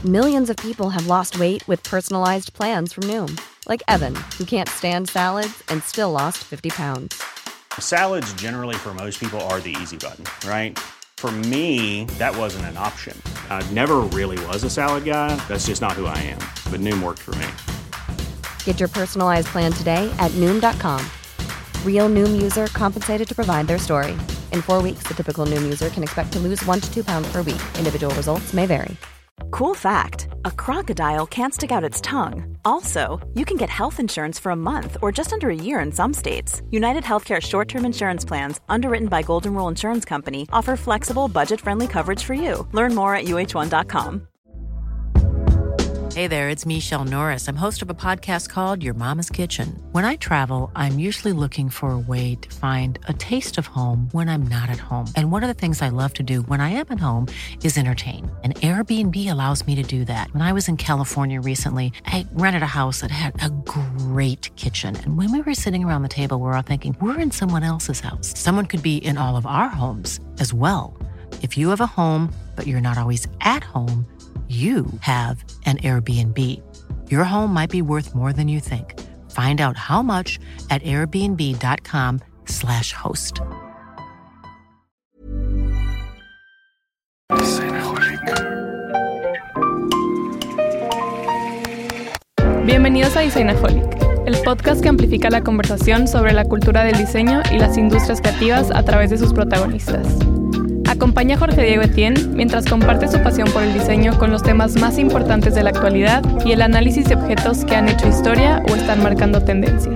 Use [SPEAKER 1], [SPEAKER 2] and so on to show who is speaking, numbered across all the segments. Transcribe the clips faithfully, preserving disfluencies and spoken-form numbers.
[SPEAKER 1] Millions of people have lost weight with personalized plans from Noom. Like Evan, who can't stand salads and still lost fifty pounds.
[SPEAKER 2] Salads generally for most people are the easy button, right? For me, that wasn't an option. I never really was a salad guy. That's just not who I am. But Noom worked for me.
[SPEAKER 1] Get your personalized plan today at Noom dot com. Real Noom user compensated to provide their story. In four weeks, the typical Noom user can expect to lose one to two pounds per week. Individual results may vary.
[SPEAKER 3] Cool fact, a crocodile can't stick out its tongue. Also, you can get health insurance for a month or just under a year in some states. United Healthcare short-term insurance plans, underwritten by Golden Rule Insurance Company, offer flexible, budget-friendly coverage for you. Learn more at U H one dot com.
[SPEAKER 4] Hey there, it's Michelle Norris. I'm host of a podcast called Your Mama's Kitchen. When I travel, I'm usually looking for a way to find a taste of home when I'm not at home. And one of the things I love to do when I am at home is entertain. And Airbnb allows me to do that. When I was in California recently, I rented a house that had a great kitchen. And when we were sitting around the table, we were all thinking, we're in someone else's house. Someone could be in all of our homes as well. If you have a home, but you're not always at home, you have an Airbnb. Your home might be worth more than you think. Find out how much at airbnb.com slash host.
[SPEAKER 5] Bienvenidos a Designaholic, el podcast que amplifica la conversación sobre la cultura del diseño y las industrias creativas a través de sus protagonistas. Acompaña a Jorge Diego Etienne mientras comparte su pasión por el diseño con los temas más importantes de la actualidad y el análisis de objetos que han hecho historia o están marcando tendencias.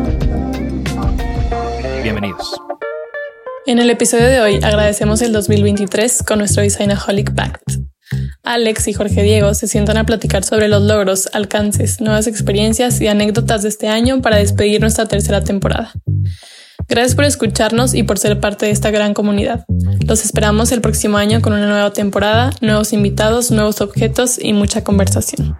[SPEAKER 6] Bienvenidos.
[SPEAKER 5] En el episodio de hoy agradecemos el dos mil veintitrés con nuestro Designaholic Pact. Alex y Jorge Diego se sientan a platicar sobre los logros, alcances, nuevas experiencias y anécdotas de este año para despedir nuestra tercera temporada. Gracias por escucharnos y por ser parte de esta gran comunidad. Los esperamos el próximo año con una nueva temporada, nuevos invitados, nuevos objetos y mucha conversación.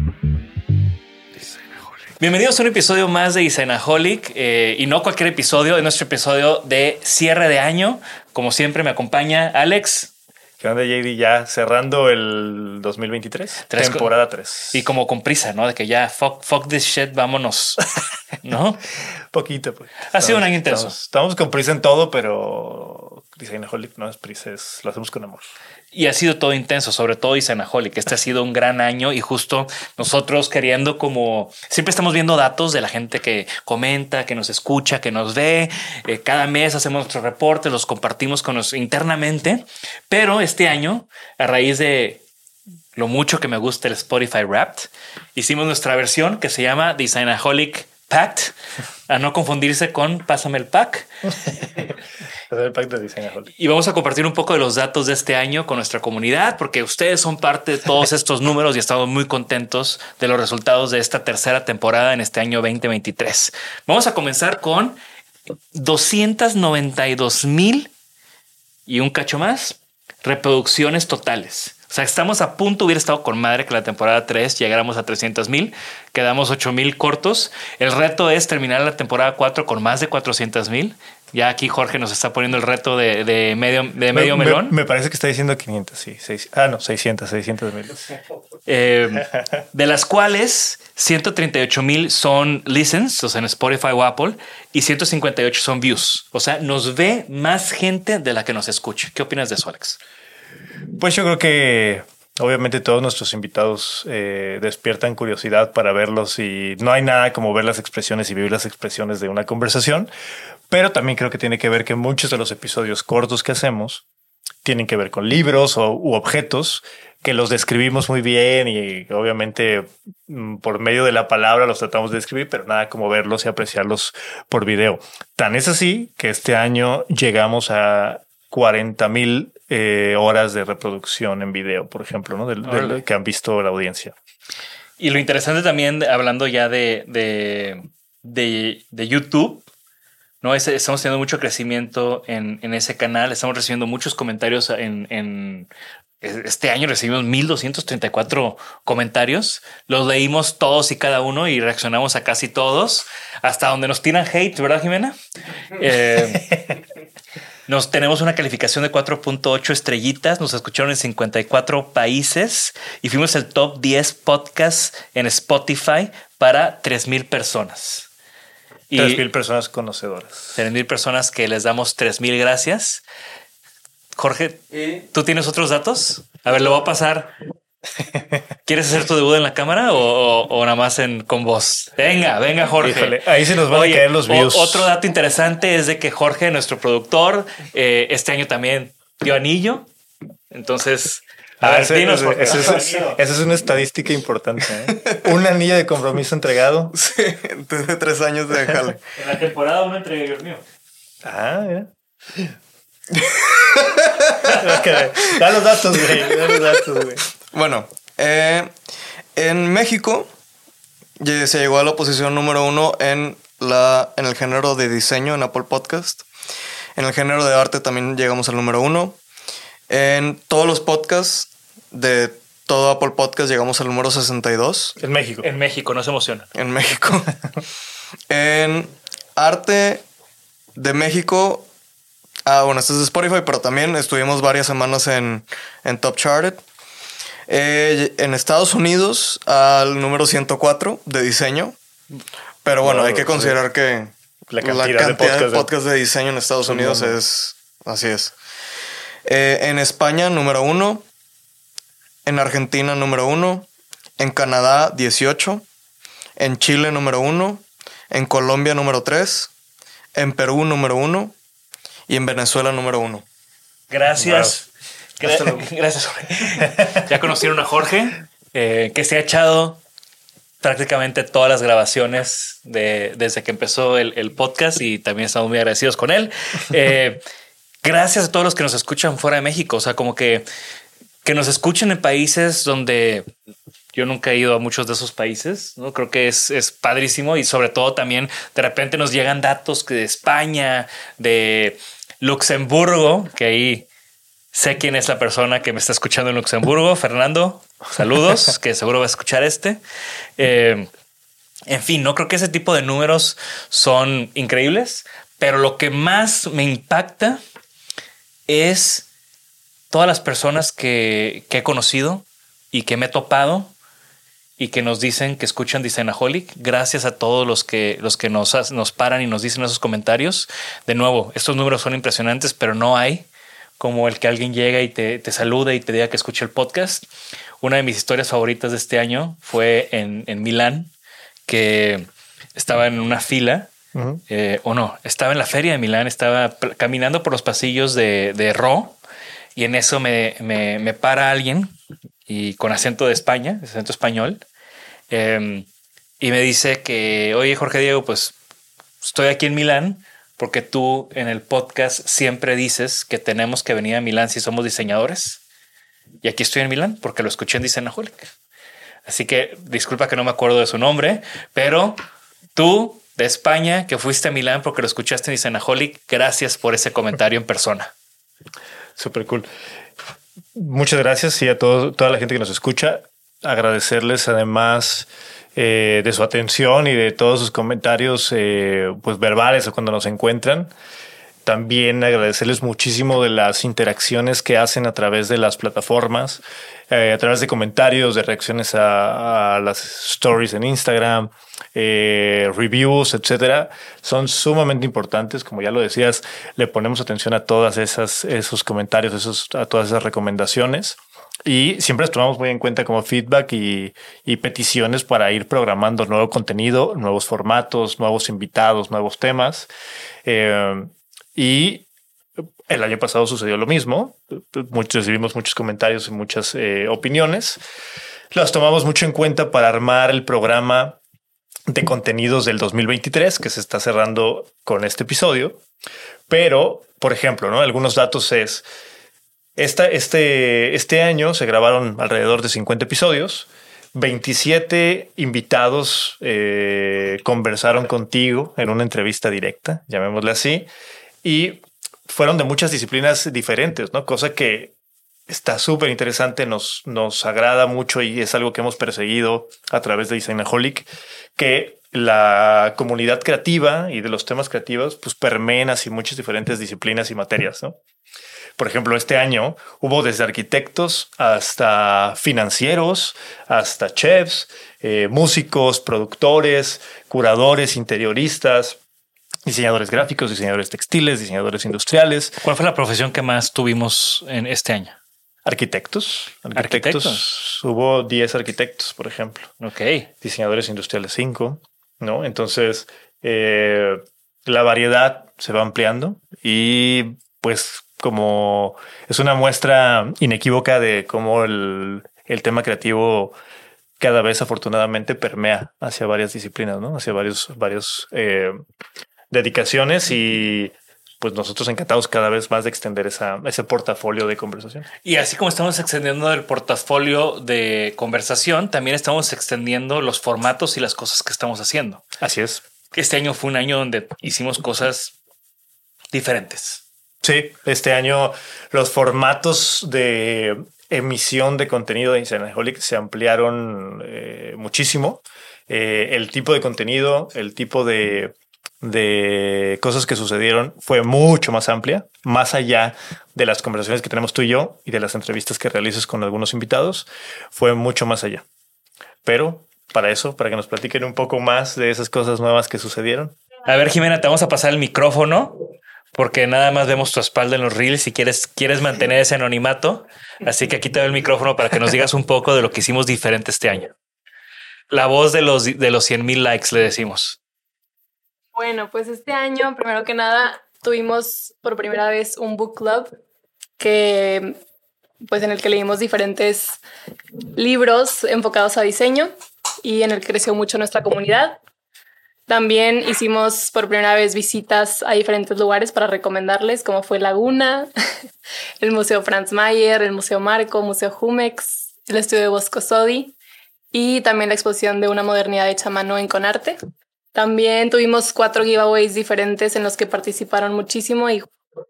[SPEAKER 6] Bienvenidos a un episodio más de Designaholic, eh, y no cualquier episodio, es nuestro episodio de cierre de año. Como siempre me acompaña Alex.
[SPEAKER 7] ¿Qué onda, J D? Ya cerrando el dos mil veintitrés,
[SPEAKER 6] Tres
[SPEAKER 7] temporada tres.
[SPEAKER 6] Y como con prisa, ¿no? De que ya fuck, fuck this shit, vámonos, ¿no?
[SPEAKER 7] Poquito, pues.
[SPEAKER 6] Ha estamos, sido un año intenso.
[SPEAKER 7] Estamos, estamos con prisa en todo, pero Designaholic no es prisa, es, lo hacemos con amor.
[SPEAKER 6] Y ha sido todo intenso, sobre todo Designaholic. Este ha sido un gran año y justo nosotros queriendo como... Siempre estamos viendo datos de la gente que comenta, que nos escucha, que nos ve. Eh, cada mes hacemos nuestros reportes, los compartimos con nos internamente. Pero este año, a raíz de lo mucho que me gusta el Spotify Wrapped, hicimos nuestra versión que se llama Designaholic Pact, a no confundirse con Pásame el Pack.
[SPEAKER 7] El pack de Designaholic.
[SPEAKER 6] Y vamos a compartir un poco de los datos de este año con nuestra comunidad, porque ustedes son parte de todos estos números y estamos muy contentos de los resultados de esta tercera temporada en este año veinte veintitrés. Vamos a comenzar con doscientos noventa y dos mil y un cacho más reproducciones totales. O sea, estamos a punto, hubiera estado con madre que la temporada tres llegáramos a trescientos mil, quedamos ocho mil cortos. El reto es terminar la temporada cuatro con más de cuatrocientos mil. Ya aquí Jorge nos está poniendo el reto de, de medio, de medio
[SPEAKER 7] me,
[SPEAKER 6] melón.
[SPEAKER 7] Me, me parece que está diciendo quinientos, sí. Seis, ah, no, seiscientos, seiscientos mil.
[SPEAKER 6] Eh, de las cuales ciento treinta y ocho mil son listens, o sea, en Spotify o Apple, y ciento cincuenta y ocho son views. O sea, nos ve más gente de la que nos escucha. ¿Qué opinas de eso, Alex?
[SPEAKER 7] Pues yo creo que obviamente todos nuestros invitados eh, despiertan curiosidad para verlos y no hay nada como ver las expresiones y vivir las expresiones de una conversación, pero también creo que tiene que ver que muchos de los episodios cortos que hacemos tienen que ver con libros o, u objetos que los describimos muy bien y obviamente por medio de la palabra los tratamos de describir, pero nada como verlos y apreciarlos por video. Tan es así que este año llegamos a cuarenta mil eh, horas de reproducción en video, por ejemplo, ¿no? Del, del, que han visto la audiencia.
[SPEAKER 6] Y lo interesante también, hablando ya de, de, de, de YouTube, ¿no? Es, estamos teniendo mucho crecimiento en, en ese canal. Estamos recibiendo muchos comentarios en, en este año. Recibimos mil doscientos treinta y cuatro comentarios. Los leímos todos y cada uno y reaccionamos a casi todos, hasta donde nos tiran hate, ¿verdad, Jimena? Eh, Nos tenemos una calificación de cuatro punto ocho estrellitas. Nos escucharon en cincuenta y cuatro países y fuimos el top diez podcast en Spotify para tres mil personas.
[SPEAKER 7] tres mil personas conocedoras.
[SPEAKER 6] tres mil personas que les damos tres mil gracias. Jorge, ¿tú tienes otros datos? A ver, lo voy a pasar. ¿Quieres hacer tu debut en la cámara o, o, o nada más en, con voz? Venga, venga, Jorge.
[SPEAKER 7] Híjole, ahí se nos van Oye, a caer los views.
[SPEAKER 6] O, otro dato interesante es de que Jorge, nuestro productor, eh, este año también dio anillo. Entonces, a
[SPEAKER 7] ah,
[SPEAKER 6] ver,
[SPEAKER 7] ese,
[SPEAKER 6] dinos.
[SPEAKER 7] Ese, ese, ese, es, esa es una estadística importante. ¿eh? Un anillo de compromiso entregado.
[SPEAKER 8] Sí, tuve tres años de jale.
[SPEAKER 6] En la temporada uno entregué, Dios mío.
[SPEAKER 7] Ah, mira. Okay. Da los datos, güey. Da los datos, güey.
[SPEAKER 8] Bueno, eh, en México se llegó a la posición número uno en, la, en el género de diseño en Apple Podcast. En el género de arte también llegamos al número uno. En todos los podcasts de todo Apple Podcast llegamos al número sesenta y dos.
[SPEAKER 7] En México.
[SPEAKER 6] En México, no se emociona.
[SPEAKER 8] En México. En arte de México... Ah, bueno, este es de Spotify, pero también estuvimos varias semanas en, en Top Charted. Eh, en Estados Unidos, al número ciento cuatro de diseño. Pero bueno, wow, hay que considerar sí. que
[SPEAKER 7] la cantidad,
[SPEAKER 8] la cantidad
[SPEAKER 7] de podcast
[SPEAKER 8] de, podcast de diseño en Estados sí, Unidos no. es... Así es. Eh, en España, número uno. En Argentina, número uno. En Canadá, dieciocho. En Chile, número uno. En Colombia, número tres. En Perú, número uno. Y en Venezuela, número uno.
[SPEAKER 6] Gracias. Wow. Gra- Gracias, Jorge. Ya conocieron a Jorge, eh, que se ha echado prácticamente todas las grabaciones de, desde que empezó el, el podcast y también estamos muy agradecidos con él. Eh, gracias a todos los que nos escuchan fuera de México. O sea, como que, que nos escuchen en países donde yo nunca he ido a muchos de esos países, ¿no? Creo que es, es padrísimo y sobre todo también de repente nos llegan datos que de España, de Luxemburgo, que ahí sé quién es la persona que me está escuchando en Luxemburgo. Fernando, saludos, que seguro va a escuchar este. Eh, en fin, no creo que ese tipo de números son increíbles, pero lo que más me impacta es todas las personas que, que he conocido y que me he topado y que nos dicen que escuchan Designaholic. Gracias a todos los que, los que nos, nos paran y nos dicen esos comentarios. De nuevo, estos números son impresionantes, pero no hay como el que alguien llega y te, te saluda y te diga que escuche el podcast. Una de mis historias favoritas de este año fue en, en Milán, que estaba en una fila, uh-huh. eh, o no, estaba en la feria de Milán, estaba caminando por los pasillos de, de Ro, y en eso me, me, me para alguien y con acento de España, acento español, eh, y me dice que, oye, Jorge Diego, pues estoy aquí en Milán porque tú en el podcast siempre dices que tenemos que venir a Milán si somos diseñadores. Y aquí estoy en Milán porque lo escuché en Designaholic. Así que disculpa que no me acuerdo de su nombre, pero tú de España que fuiste a Milán porque lo escuchaste en Designaholic, gracias por ese comentario en persona.
[SPEAKER 7] Súper cool. Muchas gracias y a todo, toda la gente que nos escucha. Agradecerles además eh, de su atención y de todos sus comentarios eh, pues verbales o cuando nos encuentran. También agradecerles muchísimo de las interacciones que hacen a través de las plataformas, eh, a través de comentarios, de reacciones a, a las stories en Instagram, eh, reviews, etcétera. Son sumamente importantes. Como ya lo decías, le ponemos atención a todas esas, esos comentarios, esos, a todas esas recomendaciones. Y siempre las tomamos muy en cuenta como feedback y, y peticiones para ir programando nuevo contenido, nuevos formatos, nuevos invitados, nuevos temas. Eh, Y el año pasado sucedió lo mismo. Muchos, recibimos muchos comentarios y muchas eh, opiniones. Las tomamos mucho en cuenta para armar el programa de contenidos del dos mil veintitrés que se está cerrando con este episodio. Pero, por ejemplo, ¿no? Algunos datos es... Esta, este, este año se grabaron alrededor de cincuenta episodios. veintisiete invitados eh, conversaron contigo en una entrevista directa, llamémosle así. Y fueron de muchas disciplinas diferentes, ¿no? Cosa que está súper interesante, nos, nos agrada mucho y es algo que hemos perseguido a través de Designaholic, que la comunidad creativa y de los temas creativos pues permean así muchas diferentes disciplinas y materias, ¿no? Por ejemplo, este año hubo desde arquitectos hasta financieros, hasta chefs, eh, músicos, productores, curadores, interioristas, diseñadores gráficos, diseñadores textiles, diseñadores industriales.
[SPEAKER 6] ¿Cuál fue la profesión que más tuvimos en este año?
[SPEAKER 7] Arquitectos. Arquitectos.
[SPEAKER 6] Arquitectos.
[SPEAKER 7] Hubo diez arquitectos, por ejemplo.
[SPEAKER 6] Ok.
[SPEAKER 7] Diseñadores industriales, cinco, ¿no? Entonces, eh, la variedad se va ampliando y pues como es una muestra inequívoca de cómo el, el tema creativo cada vez afortunadamente permea hacia varias disciplinas, ¿no? Hacia varios, varios eh, dedicaciones y pues nosotros encantados cada vez más de extender esa, ese portafolio de conversación.
[SPEAKER 6] Y así como estamos extendiendo el portafolio de conversación, también estamos extendiendo los formatos y las cosas que estamos haciendo.
[SPEAKER 7] Así es.
[SPEAKER 6] Este año fue un año donde hicimos cosas diferentes.
[SPEAKER 7] Sí, este año los formatos de emisión de contenido de Designaholic se ampliaron eh, muchísimo. Eh, el tipo de contenido, el tipo de, de cosas que sucedieron fue mucho más amplia, más allá de las conversaciones que tenemos tú y yo y de las entrevistas que realices con algunos invitados, fue mucho más allá. Pero para eso, para que nos platiquen un poco más de esas cosas nuevas que sucedieron.
[SPEAKER 6] A ver, Jimena, te vamos a pasar el micrófono porque nada más vemos tu espalda en los reels y quieres, quieres mantener ese anonimato. Así que aquí te doy el micrófono para que nos digas un poco de lo que hicimos diferente este año. La voz de los, de los cien mil likes, le decimos.
[SPEAKER 5] Bueno, pues este año, primero que nada, tuvimos por primera vez un book club que, pues, en el que leímos diferentes libros enfocados a diseño y en el que creció mucho nuestra comunidad. También hicimos por primera vez visitas a diferentes lugares para recomendarles, como fue Laguna, el Museo Franz Mayer, el Museo Marco, Museo Jumex, el estudio de Bosco Sodi y también la exposición de una modernidad hecha a mano en Conarte. También tuvimos cuatro giveaways diferentes en los que participaron muchísimo y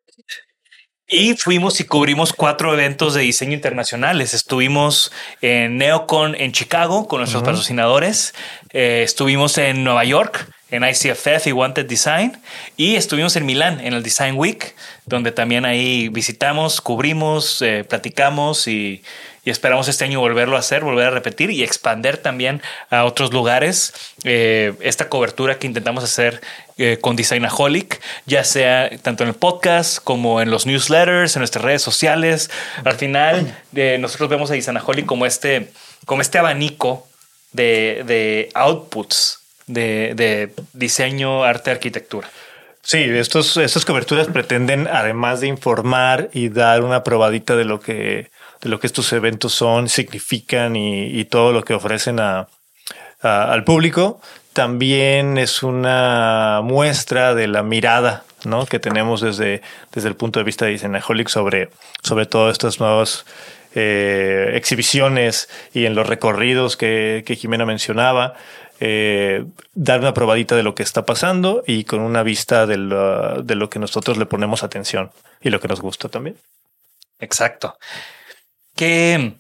[SPEAKER 6] Y fuimos y cubrimos cuatro eventos de diseño internacionales. Estuvimos en NeoCon en Chicago con nuestros uh-huh. patrocinadores. Eh, estuvimos en Nueva York en I C F F y Wanted Design. Y estuvimos en Milán en el Design Week, donde también ahí visitamos, cubrimos, eh, platicamos y, y esperamos este año volverlo a hacer, volver a repetir y expandir también a otros lugares. Eh, esta cobertura que intentamos hacer eh, con Designaholic, ya sea tanto en el podcast como en los newsletters, en nuestras redes sociales. Al final, eh, nosotros vemos a Designaholic como este, como este abanico de, de outputs de, de diseño, arte, arquitectura.
[SPEAKER 7] Sí, estos, estas coberturas pretenden, además de informar y dar una probadita de lo que, de lo que estos eventos son, significan y, y todo lo que ofrecen a, a, al público, también es una muestra de la mirada, ¿no?, que tenemos desde, desde el punto de vista de Designaholic sobre, sobre todas estas nuevas eh, exhibiciones y en los recorridos que, que Jimena mencionaba. Eh, dar una probadita de lo que está pasando y con una vista de lo, de lo que nosotros le ponemos atención y lo que nos gusta también.
[SPEAKER 6] Exacto. ¿Qué,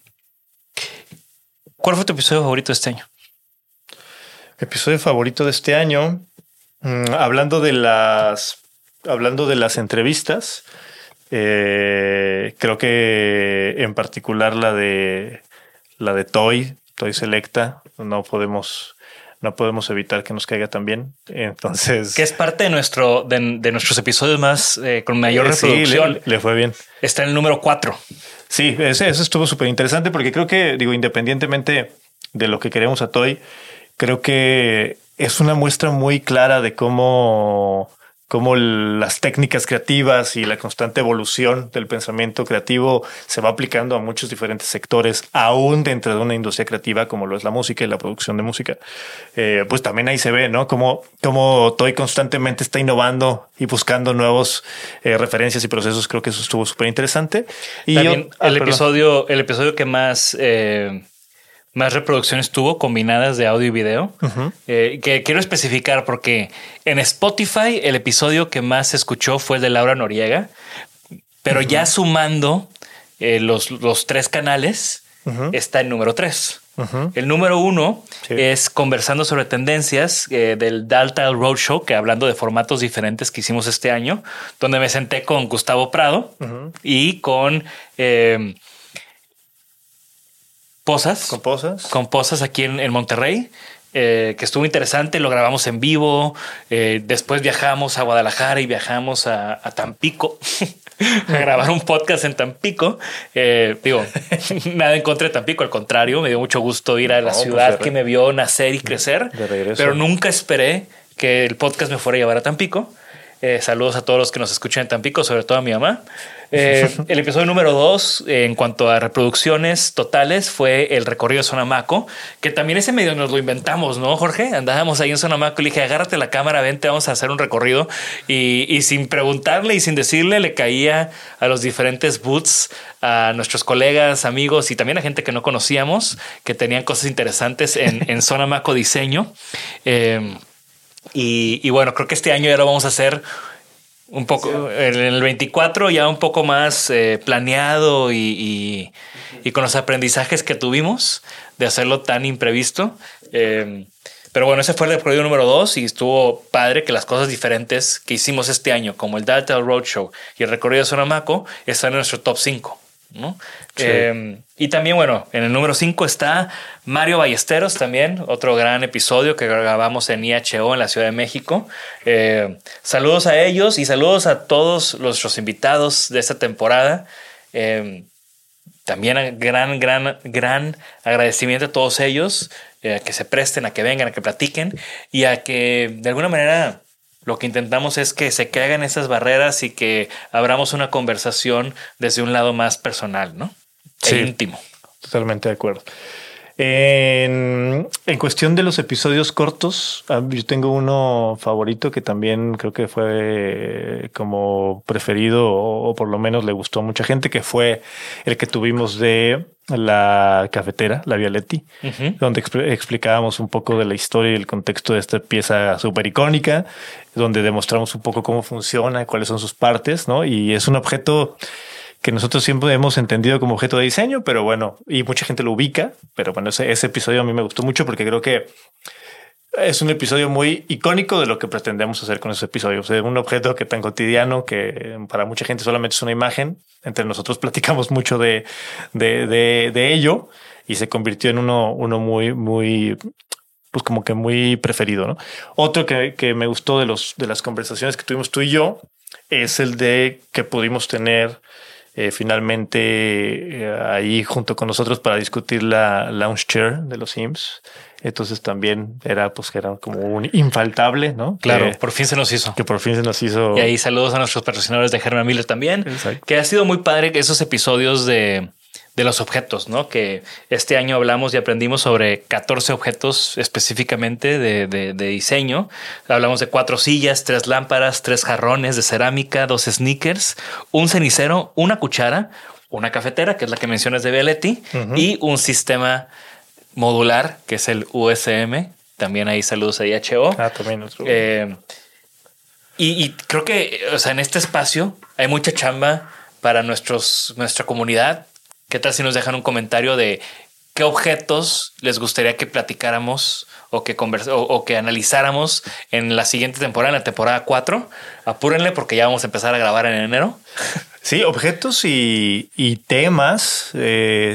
[SPEAKER 6] ¿Cuál fue tu episodio favorito de este año?
[SPEAKER 7] Episodio favorito de este año, mmm, hablando de las, hablando de las entrevistas, eh, creo que en particular la de la de Toy, Toy Selecta, no podemos No podemos evitar que nos caiga también. Entonces,
[SPEAKER 6] que es parte de nuestro de, de nuestros episodios más eh, con mayor
[SPEAKER 7] eh,
[SPEAKER 6] reproducción.
[SPEAKER 7] Sí, le, le fue bien.
[SPEAKER 6] Está en el número cuatro.
[SPEAKER 7] Sí, ese, eso estuvo súper interesante porque creo que, digo, independientemente de lo que queremos a Toy, creo que es una muestra muy clara de cómo, cómo las técnicas creativas y la constante evolución del pensamiento creativo se va aplicando a muchos diferentes sectores, aún dentro de una industria creativa como lo es la música y la producción de música. Eh, pues también ahí se ve, ¿no?, cómo, cómo Toy constantemente está innovando y buscando nuevos eh, referencias y procesos. Creo que eso estuvo súper interesante. Y
[SPEAKER 6] también
[SPEAKER 7] yo, ah,
[SPEAKER 6] el
[SPEAKER 7] perdón.
[SPEAKER 6] episodio, el episodio que más... Eh, más reproducciones tuvo combinadas de audio y video, uh-huh. eh, que quiero especificar porque en Spotify el episodio que más se escuchó fue el de Laura Noriega, pero uh-huh. ya sumando eh, los, los tres canales uh-huh. está en número tres. Uh-huh. El número uno sí. es Conversando sobre Tendencias eh, del Daltail Roadshow, que hablando de formatos diferentes que hicimos este año, donde me senté con Gustavo Prado uh-huh. y con eh, Posas.
[SPEAKER 7] Con Posas.
[SPEAKER 6] Con Posas aquí en, en Monterrey. Eh, que estuvo interesante, lo grabamos en vivo. Eh, después viajamos a Guadalajara y viajamos a, a Tampico a grabar un podcast en Tampico. Eh, digo, nada en contra de Tampico, al contrario, me dio mucho gusto ir a la no, ciudad pues que me vio nacer y crecer,
[SPEAKER 7] de regreso.
[SPEAKER 6] Pero nunca esperé que el podcast me fuera a llevar a Tampico. Eh, saludos a todos los que nos escuchan en Tampico, sobre todo a mi mamá. Eh, el episodio número dos, eh, en cuanto a reproducciones totales, fue el recorrido de Sonamaco, que también ese medio nos lo inventamos, ¿no, Jorge? Andábamos ahí en Sonamaco y le dije, agárrate la cámara, vente, vamos a hacer un recorrido. Y, y sin preguntarle y sin decirle, le caía a los diferentes booths, a nuestros colegas, amigos y también a gente que no conocíamos, que tenían cosas interesantes en, en Sonamaco Diseño. Eh, y, y bueno, creo que este año ya lo vamos a hacer un poco en el veinticuatro, ya un poco más eh, planeado y, y, y con los aprendizajes que tuvimos de hacerlo tan imprevisto. Eh, pero bueno, ese fue el recorrido número dos y estuvo padre que las cosas diferentes que hicimos este año, como el Daltail Roadshow y el recorrido de Sonamaco, están en nuestro top cinco. ¿No? Sí. Eh, y también, bueno, en el número cinco está Mario Ballesteros, también otro gran episodio que grabamos en I H O en la Ciudad de México. Eh, saludos a ellos y saludos a todos nuestros invitados de esta temporada. Eh, también gran, gran, gran agradecimiento a todos ellos, eh, que se presten a que vengan, a que platiquen y a que de alguna manera lo que intentamos es que se caigan esas barreras y que abramos una conversación desde un lado más personal, ¿no?
[SPEAKER 7] Sí,
[SPEAKER 6] e íntimo.
[SPEAKER 7] Totalmente de acuerdo. En, en cuestión de los episodios cortos, yo tengo uno favorito que también creo que fue como preferido o, o por lo menos le gustó a mucha gente, que fue el que tuvimos de la cafetera, la Vialetti, uh-huh. donde exp- explicábamos un poco de la historia y el contexto de esta pieza súper icónica, donde demostramos un poco cómo funciona, cuáles son sus partes, ¿no? Y es un objeto que nosotros siempre hemos entendido como objeto de diseño, pero bueno, y mucha gente lo ubica, pero bueno, ese, ese episodio a mí me gustó mucho porque creo que es un episodio muy icónico de lo que pretendemos hacer con ese episodio. O sea, un objeto que tan cotidiano que para mucha gente solamente es una imagen. Entre nosotros platicamos mucho de, de, de, de ello y se convirtió en uno, uno muy, muy, pues como que muy preferido, ¿no? Otro que, que me gustó de los, de las conversaciones que tuvimos tú y yo es el de que pudimos tener Eh, finalmente eh, ahí junto con nosotros para discutir la lounge chair de los Sims. Entonces también era pues que era como un infaltable, ¿no?
[SPEAKER 6] Claro,
[SPEAKER 7] que,
[SPEAKER 6] por fin se nos hizo.
[SPEAKER 7] Que por fin se nos hizo.
[SPEAKER 6] Y ahí saludos a nuestros patrocinadores de Herman Miller también. Exacto. Que ha sido muy padre esos episodios de, de los objetos, ¿no? Que este año hablamos y aprendimos sobre catorce objetos específicamente de, de, de diseño. Hablamos de cuatro sillas, tres lámparas, tres jarrones de cerámica, dos sneakers, un cenicero, una cuchara, una cafetera, que es la que mencionas de Vialetti, uh-huh. y un sistema modular, que es el U S M. También ahí saludos a I H O.
[SPEAKER 7] Ah, también otro.
[SPEAKER 6] Eh, y, y creo que, o sea, en este espacio hay mucha chamba para nuestros, nuestra comunidad. ¿Qué tal si nos dejan un comentario de qué objetos les gustaría que platicáramos o que, convers- o, o que analizáramos en la siguiente temporada, en la temporada cuatro? Apúrenle porque ya vamos a empezar a grabar en enero.
[SPEAKER 7] Sí, objetos y, y temas. Eh,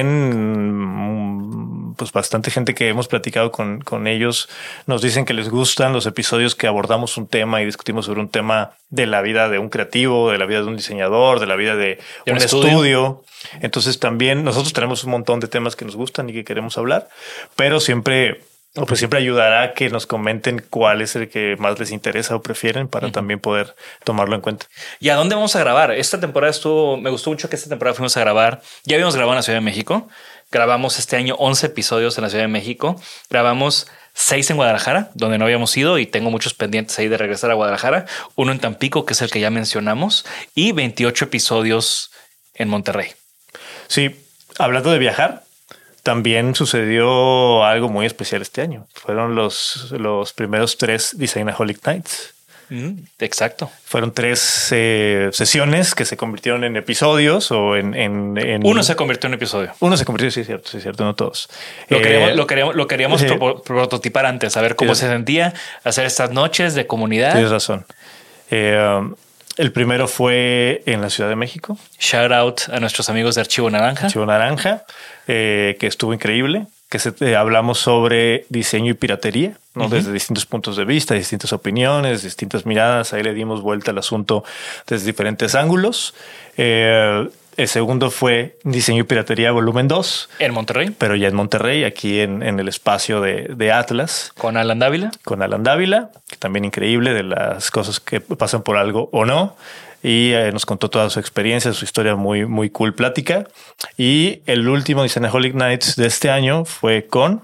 [SPEAKER 7] también, pues bastante gente que hemos platicado con, con ellos nos dicen que les gustan los episodios que abordamos un tema y discutimos sobre un tema de la vida de un creativo, de la vida de un diseñador, de la vida de, de un, un estudio. estudio. Entonces también nosotros tenemos un montón de temas que nos gustan y que queremos hablar, pero siempre... pues siempre ayudará a que nos comenten cuál es el que más les interesa o prefieren para uh-huh. también poder tomarlo en cuenta.
[SPEAKER 6] ¿Y a dónde vamos a grabar? Esta temporada estuvo, me gustó mucho que esta temporada fuimos a grabar. Ya habíamos grabado en la Ciudad de México. Grabamos este año once episodios en la Ciudad de México. Grabamos seis en Guadalajara, donde no habíamos ido y tengo muchos pendientes ahí de regresar a Guadalajara. Uno en Tampico, que es el que ya mencionamos, y veintiocho episodios en Monterrey.
[SPEAKER 7] Sí, hablando de viajar, también sucedió algo muy especial este año. Fueron los, los primeros tres Designaholic Nights
[SPEAKER 6] Mm, exacto.
[SPEAKER 7] Fueron tres eh, sesiones que se convirtieron en episodios o en, en, en...
[SPEAKER 6] Uno se convirtió en episodio.
[SPEAKER 7] Uno se convirtió, sí, es cierto, sí, es cierto, no todos.
[SPEAKER 6] Lo
[SPEAKER 7] Eh,
[SPEAKER 6] queríamos, lo queríamos, lo queríamos
[SPEAKER 7] sí.
[SPEAKER 6] pro- prototipar antes, a ver cómo
[SPEAKER 7] Sí.
[SPEAKER 6] se sentía hacer estas noches de comunidad.
[SPEAKER 7] Tienes razón. Eh, um, el primero fue en la Ciudad de México.
[SPEAKER 6] Shout out a nuestros amigos de Archivo Naranja.
[SPEAKER 7] Archivo Naranja, eh, que estuvo increíble, que se, eh, hablamos sobre diseño y piratería, ¿no? Uh-huh. Desde distintos puntos de vista, distintas opiniones, distintas miradas. Ahí le dimos vuelta al asunto desde diferentes ángulos. Eh, el segundo fue diseño y piratería volumen dos.
[SPEAKER 6] En Monterrey.
[SPEAKER 7] Pero ya en Monterrey, aquí en, en el espacio de, de Atlas.
[SPEAKER 6] Con Alan Dávila.
[SPEAKER 7] Con Alan Dávila, que también increíble de las cosas que pasan por algo o no. Y eh, nos contó toda su experiencia, su historia, muy, muy cool plática. Y el último Designaholic Nights de este año fue con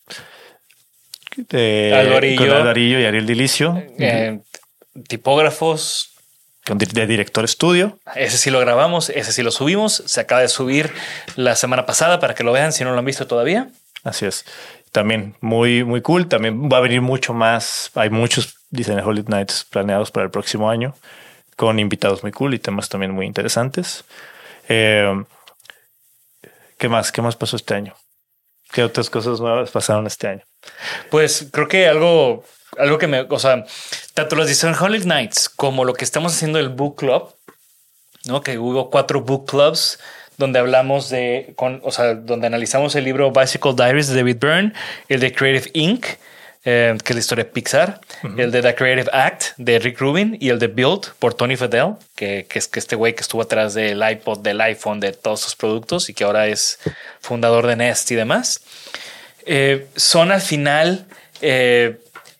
[SPEAKER 7] eh,
[SPEAKER 6] Alvarillo,
[SPEAKER 7] con Alvarillo y Ariel Dilicio.
[SPEAKER 6] Eh, tipógrafos.
[SPEAKER 7] Con, de director estudio.
[SPEAKER 6] Ese sí lo grabamos, ese sí lo subimos. Se acaba de subir la semana pasada para que lo vean si no lo han visto todavía.
[SPEAKER 7] Así es. También muy, muy cool. También va a venir mucho más. Hay muchos Designaholic Nights planeados para el próximo año, con invitados muy cool y temas también muy interesantes. Eh, ¿Qué más? ¿Qué más pasó este año? ¿Qué otras cosas nuevas pasaron este año?
[SPEAKER 6] Pues creo que algo, algo que me, o sea, tanto los Designaholic Nights como lo que estamos haciendo el Book Club, ¿no? Que hubo cuatro book clubs donde hablamos de, con, o sea, donde analizamos el libro Bicycle Diaries de David Byrne, el de Creative Incorporated, Eh, que es la historia de Pixar, uh-huh. el de The Creative Act de Rick Rubin y el de Build por Tony Fadell, que, que es que este güey que estuvo atrás del iPod, del iPhone, de todos sus productos y que ahora es fundador de Nest y demás. Eh, son al final eh,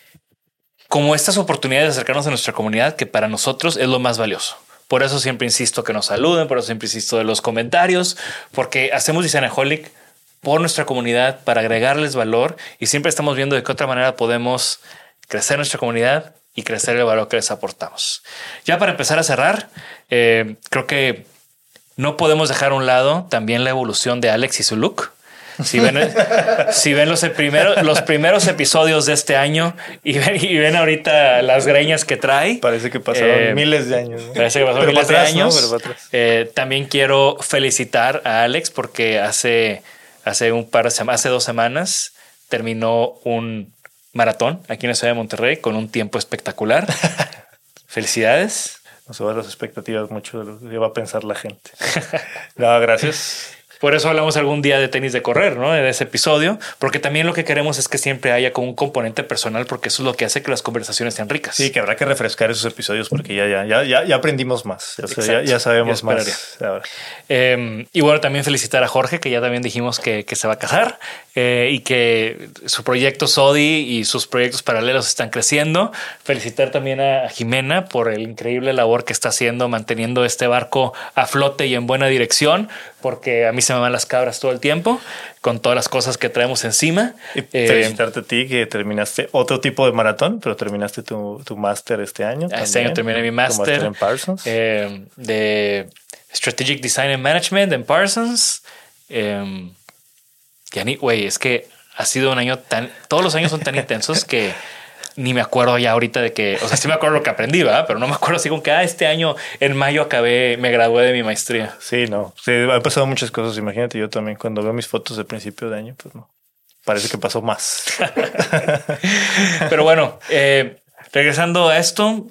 [SPEAKER 6] como estas oportunidades de acercarnos a nuestra comunidad que para nosotros es lo más valioso. Por eso siempre insisto que nos saluden, por eso siempre insisto de los comentarios, porque hacemos Designaholic por nuestra comunidad, para agregarles valor y siempre estamos viendo de qué otra manera podemos crecer nuestra comunidad y crecer el valor que les aportamos. Ya para empezar a cerrar, eh, creo que no podemos dejar a un lado también la evolución de Alex y su look. Si ven, si ven los, primero, los primeros episodios de este año y ven, y ven ahorita las greñas que trae.
[SPEAKER 7] Parece que pasaron eh, miles de años. ¿No?
[SPEAKER 6] Parece que pasaron miles atrás, de años. ¿No? Eh, también quiero felicitar a Alex porque hace... Hace un par de semanas, hace dos semanas terminó un maratón aquí en la ciudad de Monterrey con un tiempo espectacular. Felicidades.
[SPEAKER 7] No suban las expectativas mucho de lo que va a pensar la gente. No, gracias.
[SPEAKER 6] Por eso hablamos algún día de tenis de correr, ¿no? De ese episodio, porque también lo que queremos es que siempre haya como un componente personal, porque eso es lo que hace que las conversaciones sean ricas.
[SPEAKER 7] Sí, que habrá que refrescar esos episodios porque ya, ya, ya, ya, ya aprendimos más. O sea, ya, ya sabemos ya más. Ahora.
[SPEAKER 6] Eh, y bueno, también felicitar a Jorge, que ya también dijimos que, que se va a casar eh, y que su proyecto Sodi y sus proyectos paralelos están creciendo. Felicitar también a Jimena por el increíble labor que está haciendo, manteniendo este barco a flote y en buena dirección, porque a mí se me van las cabras todo el tiempo con todas las cosas que traemos encima.
[SPEAKER 7] Y felicitarte eh, a ti que terminaste otro tipo de maratón, pero terminaste tu, tu máster este año.
[SPEAKER 6] Este
[SPEAKER 7] también.
[SPEAKER 6] año terminé mi máster
[SPEAKER 7] en Parsons.
[SPEAKER 6] Eh, de Strategic Design and Management en Parsons. Eh, ya ni, güey, es que ha sido un año tan... Todos los años son tan intensos que ni me acuerdo ya ahorita de que... O sea, sí me acuerdo lo que aprendí, ¿verdad? Pero no me acuerdo así como que ah, este año en mayo acabé, me gradué de mi maestría.
[SPEAKER 7] Sí, no. Sí, han pasado muchas cosas. Imagínate, yo también cuando veo mis fotos de principio de año, pues no. Parece que pasó más.
[SPEAKER 6] Pero bueno, eh, regresando a esto,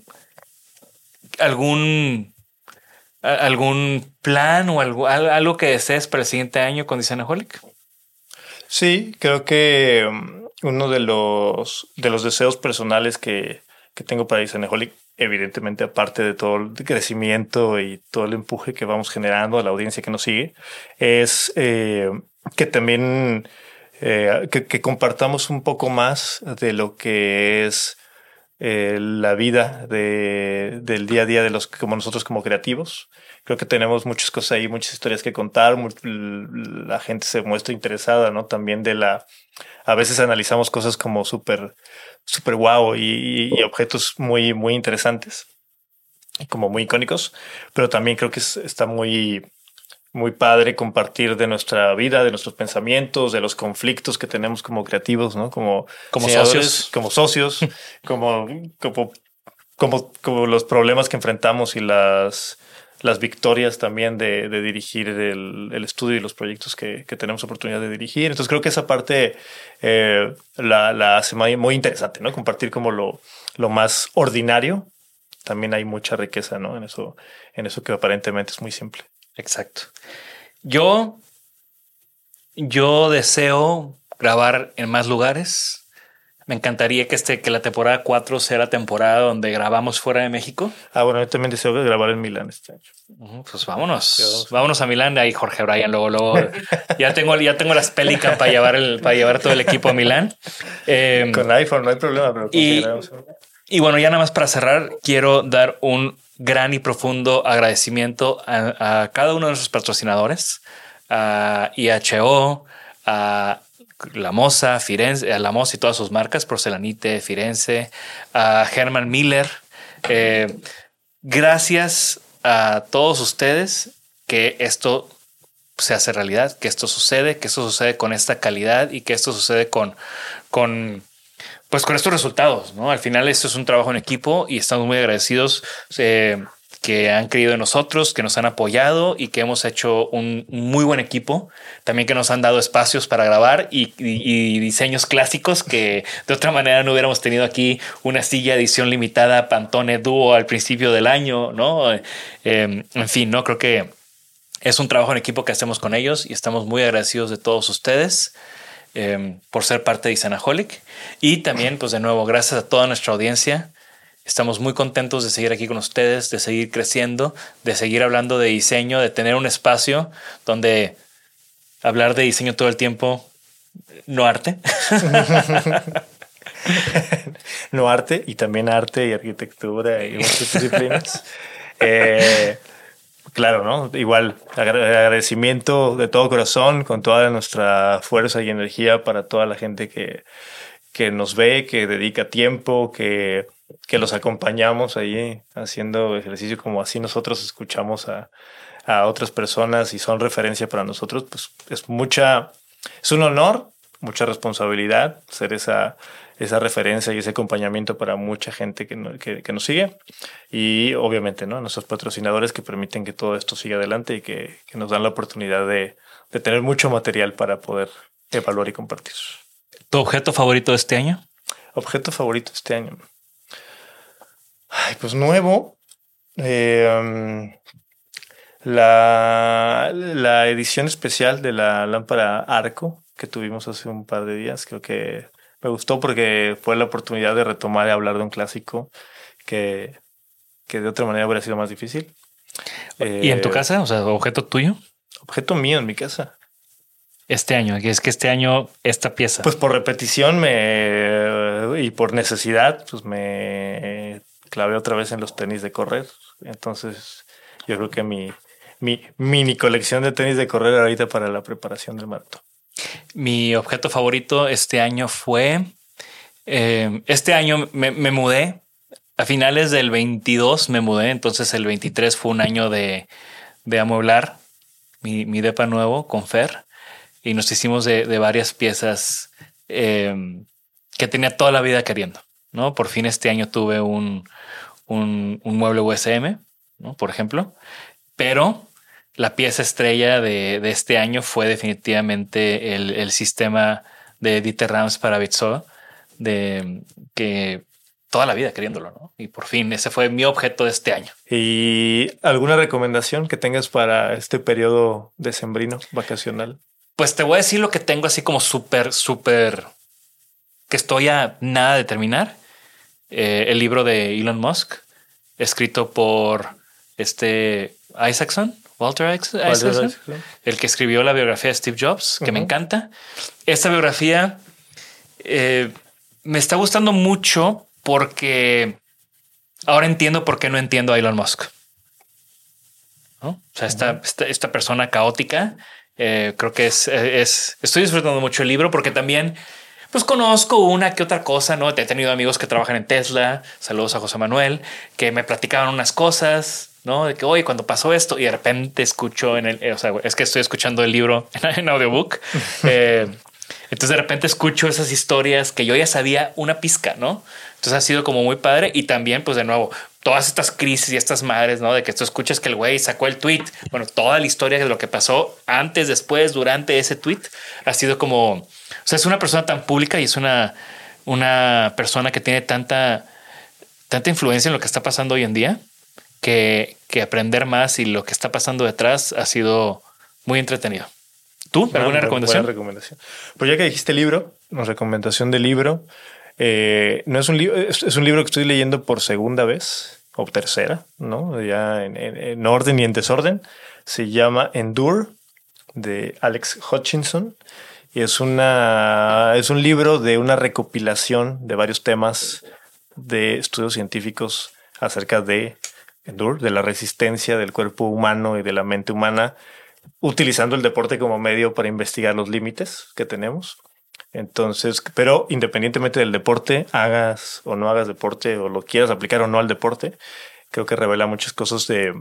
[SPEAKER 6] ¿algún, algún plan o algo, algo que desees para el siguiente año con Designaholic?
[SPEAKER 7] Sí, creo que uno de los, de los deseos personales que, que tengo para Designaholic, evidentemente aparte de todo el crecimiento y todo el empuje que vamos generando a la audiencia que nos sigue, es eh, que también eh, que, que compartamos un poco más de lo que es eh, la vida de, del día a día de los como nosotros como creativos. Creo que tenemos muchas cosas ahí, muchas historias que contar. La gente se muestra interesada, ¿no? También de la... A veces analizamos cosas como súper, súper guau y, y objetos muy, muy interesantes, como muy icónicos. Pero también creo que es, está muy, muy padre compartir de nuestra vida, de nuestros pensamientos, de los conflictos que tenemos como creativos, ¿no? Como,
[SPEAKER 6] como socios.
[SPEAKER 7] Como socios, como... como como, como los problemas que enfrentamos y las, las victorias también de, de dirigir el, el estudio y los proyectos que, que tenemos oportunidad de dirigir. Entonces creo que esa parte eh, la, la hace muy, muy interesante, ¿no? Compartir como lo, lo más ordinario. También hay mucha riqueza, ¿no? En eso, en eso que aparentemente es muy simple.
[SPEAKER 6] Exacto. Yo, yo deseo grabar en más lugares. Me encantaría que, este, que la temporada cuatro sea la temporada donde grabamos fuera de México.
[SPEAKER 7] Ah, bueno, yo también deseo grabar en Milán este año.
[SPEAKER 6] Uh, pues vámonos. Vámonos, vámonos a Milán. Ahí Jorge Bryan, luego, luego. ya tengo, ya tengo las Pelican para llevar el, para llevar todo el equipo a Milán. Eh,
[SPEAKER 7] Con iPhone no hay problema, pero
[SPEAKER 6] y, y bueno, ya nada más para cerrar, quiero dar un gran y profundo agradecimiento a, a cada uno de nuestros patrocinadores, a I H O, a La Moza, Firenze, a La Moza y todas sus marcas, Porcelanite, Firenze, a Herman Miller. Eh, gracias a todos ustedes que esto se hace realidad, que esto sucede, que esto sucede con esta calidad y que esto sucede con, con, pues con estos resultados, ¿no? Al final esto es un trabajo en equipo y estamos muy agradecidos eh, que han creído en nosotros, que nos han apoyado y que hemos hecho un muy buen equipo. También que nos han dado espacios para grabar y, y, y diseños clásicos que de otra manera no hubiéramos tenido aquí una silla edición limitada Pantone Duo al principio del año, ¿no? Eh, en fin, no creo que es un trabajo en equipo que hacemos con ellos y estamos muy agradecidos de todos ustedes eh, por ser parte de Designaholic. Y también, pues de nuevo, gracias a toda nuestra audiencia. Estamos muy contentos de seguir aquí con ustedes, de seguir creciendo, de seguir hablando de diseño, de tener un espacio donde hablar de diseño todo el tiempo, no arte.
[SPEAKER 7] No arte y también arte y arquitectura y muchas disciplinas. Eh, claro, ¿no? Igual agradecimiento de todo corazón con toda nuestra fuerza y energía para toda la gente que, que nos ve, que dedica tiempo, que... que los acompañamos ahí haciendo ejercicio como así nosotros escuchamos a, a otras personas y son referencia para nosotros, pues es mucha, es un honor, mucha responsabilidad ser esa, esa referencia y ese acompañamiento para mucha gente que, no, que, que nos sigue y obviamente, ¿no? Nuestros patrocinadores que permiten que todo esto siga adelante y que, que nos dan la oportunidad de, de tener mucho material para poder evaluar y compartir.
[SPEAKER 6] ¿Tu objeto favorito de este año?
[SPEAKER 7] Objeto favorito este año. Ay, pues nuevo. Eh, um, la, la edición especial de la lámpara Arco que tuvimos hace un par de días. Creo que me gustó porque fue la oportunidad de retomar y hablar de un clásico que, que de otra manera hubiera sido más difícil.
[SPEAKER 6] ¿Y eh, en tu casa? O sea, objeto tuyo.
[SPEAKER 7] Objeto mío en mi casa.
[SPEAKER 6] Este año, que es que este año esta pieza.
[SPEAKER 7] Pues por repetición me y por necesidad, pues me clavé otra vez en los tenis de correr. Entonces yo creo que mi, mi mini colección de tenis de correr ahorita para la preparación del maratón.
[SPEAKER 6] Mi objeto favorito este año fue, eh, este año me, me mudé, a finales del veintidós me mudé, entonces el veintitrés fue un año de, de amueblar mi, mi depa nuevo con Fer y nos hicimos de, de varias piezas eh, que tenía toda la vida queriendo, ¿no? Por fin este año tuve un, un, un mueble U S M, ¿no? Por ejemplo, pero la pieza estrella de, de este año fue definitivamente el, el sistema de Dieter Rams para Bitsoa, de que toda la vida queriéndolo, ¿no? Y por fin ese fue mi objeto de este año.
[SPEAKER 7] ¿Y alguna recomendación que tengas para este periodo decembrino vacacional?
[SPEAKER 6] Pues te voy a decir lo que tengo así como súper, súper, que estoy a nada de terminar. Eh, el libro de Elon Musk, escrito por este Isaacson, Walter Isaacson, Isaacson, el que escribió la biografía de Steve Jobs, que uh-huh. me encanta. Esta biografía eh, me está gustando mucho porque ahora entiendo por qué no entiendo a Elon Musk, ¿no? O sea, esta, uh-huh. esta, esta persona caótica. Eh, creo que es, es, estoy disfrutando mucho el libro porque también pues conozco una que otra cosa, ¿no? He tenido amigos que trabajan en Tesla, saludos a José Manuel, que me platicaban unas cosas, ¿no? De que, oye, cuando pasó esto y de repente escucho en el, o sea, es que estoy escuchando el libro en audiobook. eh, Entonces de repente escucho esas historias que yo ya sabía una pizca, ¿no? Entonces ha sido como muy padre. Y también, pues de nuevo, todas estas crisis y estas madres, ¿no? De que tú escuchas que el güey sacó el tweet. Bueno, toda la historia de lo que pasó antes, después, durante ese tweet ha sido como... O sea, es una persona tan pública y es una, una persona que tiene tanta, tanta influencia en lo que está pasando hoy en día que, que aprender más y lo que está pasando detrás ha sido muy entretenido. ¿Tú? ¿Alguna no, recomendación?
[SPEAKER 7] Buena recomendación. Pues ya que dijiste libro, una recomendación de libro. Eh, no es un libro, es, es un libro que estoy leyendo por segunda vez o tercera, ¿no? Ya en, en, en orden y en desorden. Se llama Endure, de Alex Hutchinson. Y es una es un libro de una recopilación de varios temas de estudios científicos acerca de Endure, de la resistencia del cuerpo humano y de la mente humana, utilizando el deporte como medio para investigar los límites que tenemos. Entonces, pero independientemente del deporte, hagas o no hagas deporte o lo quieras aplicar o no al deporte, creo que revela muchas cosas de,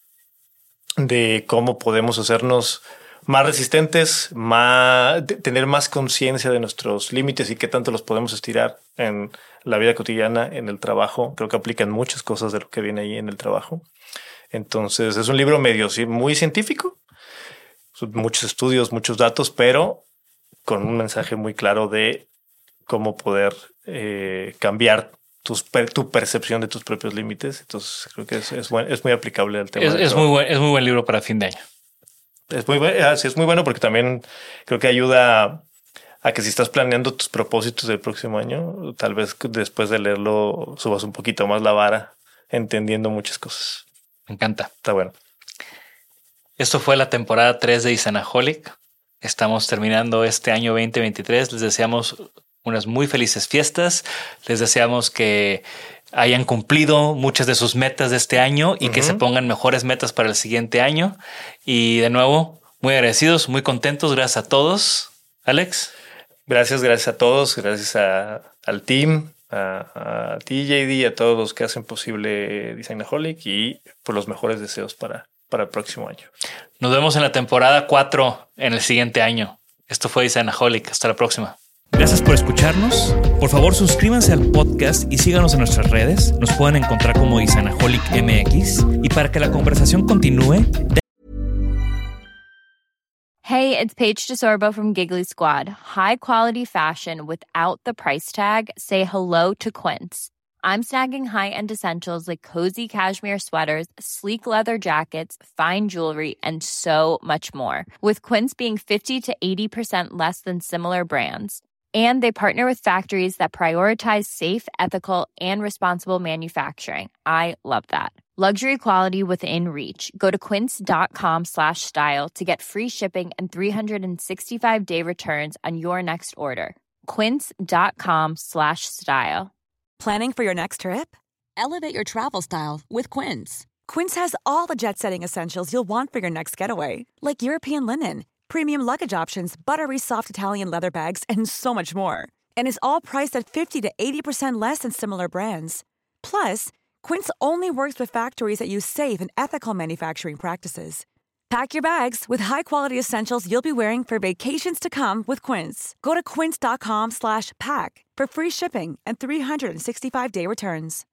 [SPEAKER 7] de cómo podemos hacernos más resistentes, más, tener más conciencia de nuestros límites y qué tanto los podemos estirar en la vida cotidiana, en el trabajo. Creo que aplican muchas cosas de lo que viene ahí en el trabajo. Entonces, es un libro medio, sí, muy científico, muchos estudios, muchos datos, pero con un mensaje muy claro de cómo poder eh, cambiar tus, tu percepción de tus propios límites. Entonces creo que es, es, buen, es muy aplicable al tema.
[SPEAKER 6] Es, es, muy buen, es muy buen libro para fin de año.
[SPEAKER 7] Es muy, sí, es muy bueno porque también creo que ayuda a, a que si estás planeando tus propósitos del próximo año, tal vez después de leerlo subas un poquito más la vara, entendiendo muchas cosas.
[SPEAKER 6] Me encanta.
[SPEAKER 7] Está bueno.
[SPEAKER 6] Esto fue la temporada tres de Isanaholic. Estamos terminando este año veinte veintitrés. Les deseamos unas muy felices fiestas. Les deseamos que hayan cumplido muchas de sus metas de este año y uh-huh. que se pongan mejores metas para el siguiente año. Y de nuevo, muy agradecidos, muy contentos. Gracias a todos. Alex.
[SPEAKER 7] Gracias, gracias a todos. Gracias a, al team, a, a ti, J D, a todos los que hacen posible Isanaholic y por los mejores deseos para para el próximo año.
[SPEAKER 6] Nos vemos en la temporada cuatro en el siguiente año. Esto fue Isanaholic. Hasta la próxima.
[SPEAKER 9] Gracias por escucharnos. Por favor, suscríbanse al podcast y síganos en nuestras redes. Nos pueden encontrar como Isanaholic M X. Y para que la conversación continúe...
[SPEAKER 10] Hey, it's Paige DeSorbo from Giggly Squad. High quality fashion without the price tag. Say hello to Quince. I'm snagging high-end essentials like cozy cashmere sweaters, sleek leather jackets, fine jewelry, and so much more. With Quince being fifty to eighty percent less than similar brands. And they partner with factories that prioritize safe, ethical, and responsible manufacturing. I love that. Luxury quality within reach. Go to quince.com slash style to get free shipping and three sixty-five day returns on your next order. Quince.com slash style.
[SPEAKER 11] Planning for your next trip? Elevate your travel style with Quince. Quince has all the jet-setting essentials you'll want for your next getaway, like European linen, premium luggage options, buttery soft Italian leather bags, and so much more. And is all priced at fifty to eighty percent less than similar brands. Plus, Quince only works with factories that use safe and ethical manufacturing practices. Pack your bags with high-quality essentials you'll be wearing for vacations to come with Quince. Go to quince.com slash pack for free shipping and three sixty-five day returns.